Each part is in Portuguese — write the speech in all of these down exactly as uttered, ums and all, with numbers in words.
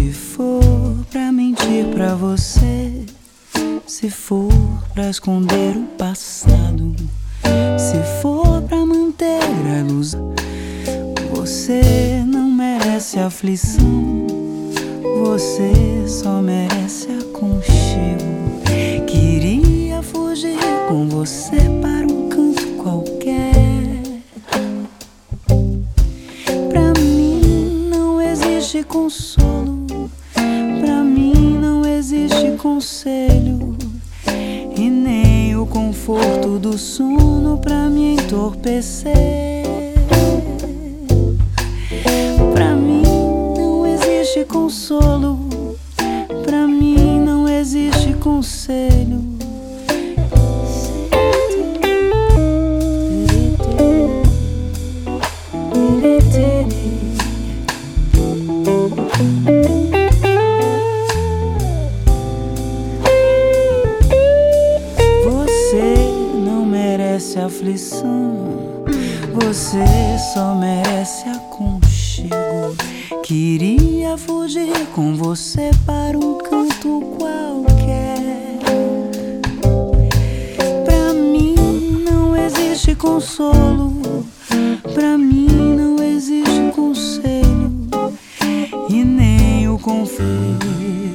Se for pra mentir pra você, se for pra esconder o passado, se for pra manter a ilusão, você não merece aflição, você só merece aconchego. Queria fugir com você para um canto qualquer. Pra mim não existe consolo, pra mim não existe conselho, e nem o conforto do sono pra me entorpecer. Pra mim não existe consolo, pra mim não existe conselho. Aflição, você só merece aconchego. Queria fugir com você para um canto qualquer. Pra mim não existe consolo, pra mim não existe conselho, e nem o conforto.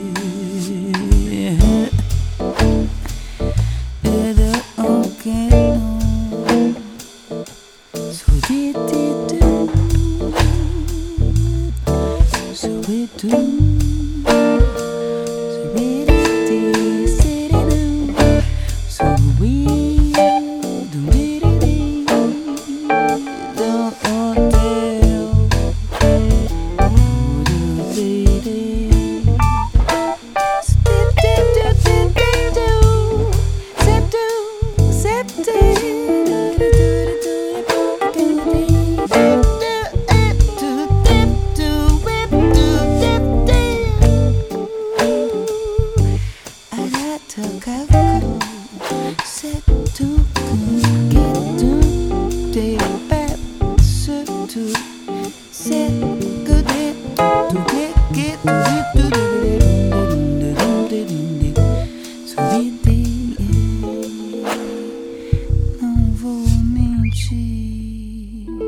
Não vou mentir.